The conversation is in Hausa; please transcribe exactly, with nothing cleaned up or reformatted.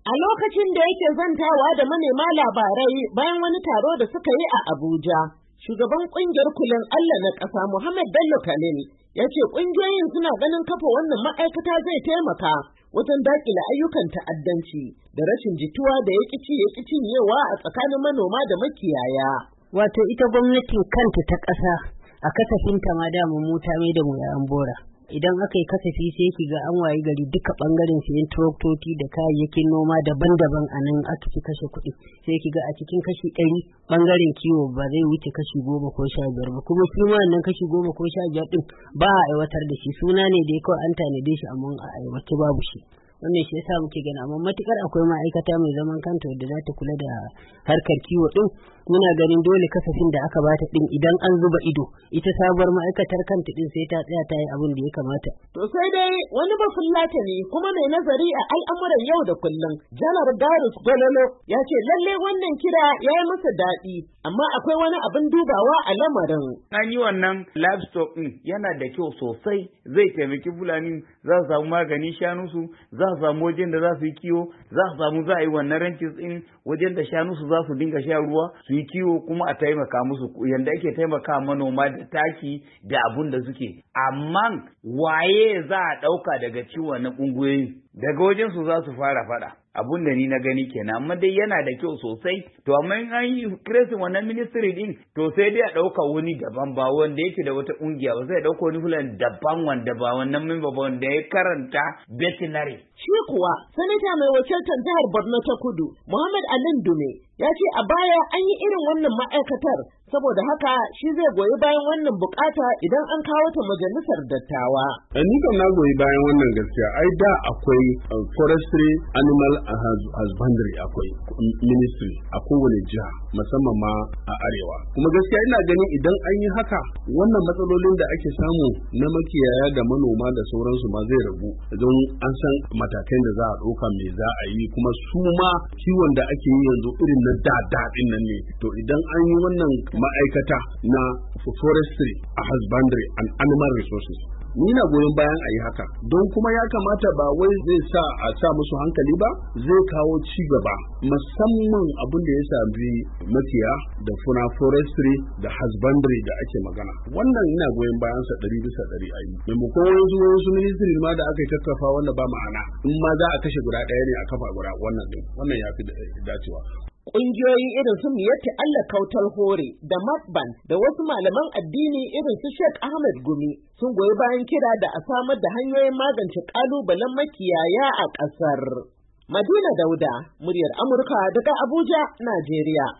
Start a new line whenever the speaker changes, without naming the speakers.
A lokacin da yake zantawa da manema labarai bayan wani taro da suka yi a Abuja, shugaban ƙungiyar Kulen Allah na ƙasa Muhammad Bello Khalil ya ce ƙungiyoyin suna ganin kafa wannan ma'aikata zai taimaka wajen daƙile ayyukan ta'addanci da rashin jituwa da ya ƙici ya ƙi cinyewa a tsakanin manoma da makiyaya.
Wato ita gwamnatin kanta ta ƙasa a kasafinta ma da mu ta mai da mu yaran bora. Idan aka yi kasafi sai ki ga an wayi gari duka bangaren sayan traktoci da kayayyakin noma daban-daban a nan aka fi kashe kuɗi, sai ki ga a cikin kashi ɗari bangaren kiwo ba zai wuce kashi goma ko sha biyar ba, kuma shi ma wannan kashi goma ko sha biyar ɗin ba a aiwatar da shi, suna ne da ya kawai an tanade shi amma a aiwace babu shi. Wannan shi yasa muke gani, amma matukar akwai ma'aikata mai zaman kanta wadda za ta kula da harkar kiwo din, muna ganin dole kasafin da aka bata din idan an zuba ido ita sabuwar ma'aikatar kanta din sai ta tsaya ta yi abin da ya kamata.
To sai dai wani bafullata ne kuma mai nazari a al'amuran yau da kullum, Janar Darius Gololo ya ce lalle wannan kira ya yi masa daɗi, amma akwai wani abin dubawa a lamarin.
An yi wannan livestock din yana da kyau sosai, zai taimaki Fulani, za su samu magani shanunsu, za su samu wajen da za su yi kiwo, za su samu za a yi wannan ranches din wajen da shanunsu za su dinga sha ruwa su yi kiwo, kuma a taimaka musu yanda ake taimaka manoma da taki da abun da suke. Amma waye za a ɗauka daga ciwon na ƙungiyoyi daga wajen su za su fara faɗa. Abun da ni na gani kenan, amma dai yana da kyau sosai. To amma in an yi creating wannan ministry din, to sai dai a ɗauka wani daban ba wanda yake da wata ƙungiya ba, sai a ɗauka wani fulan daban wanda ba wannan member ba wanda ya karanta veterinary.
Shi kuwa sanata mai wakiltar jihar Borno ta Kudu Muhammad Alin Dume ya ce a baya an yi irin wannan ma'aikatar, saboda haka shi zai goyi bayan wannan bukata idan an kawo ta majalisar dattawa.
Ni kam na goyi bayan wannan gaskiya. Ai da akwai forestry, animal husbandry, akwai ministry a kowane jiha musamman ma a arewa. Kuma gaskiya ina ganin idan an yi haka wannan matsalolin da ake samu na makiyaya da manoma da sauransu ma zai ragu, don an san matakan da za a ɗauka me za a yi, kuma su ma kiwon da ake yi yanzu irin na da daɗin nan ne. To idan an yi wannan ma'aikata na forestry, husbandry and animal resources, ni na goyon bayan a yi haka, don kuma ya kamata ba wai zai sa a sa musu hankali ba, zai kawo ci gaba musamman abin da ya sami makiya da funa forestry da husbandry da ake magana. Wannan ina goyon bayan sa ɗari bisa ɗari a yi. Maimakon wasu wasu ministry ma da aka yi tattafa wanda ba ma'ana, in ma za a kashe guda ɗaya ne a kafa guda wannan din, wannan ya fi dacewa.
Ƙungiyoyi irin su Miyatti Allah Kautal Hore da Makban da wasu malaman addini irin su Sheikh Ahmed Gumi sun goyi bayan kira da a samar da hanyoyin magance ƙalubalen makiyaya a ƙasar. Madina Dauda, muryar Amurka daga Abuja, Najeriya.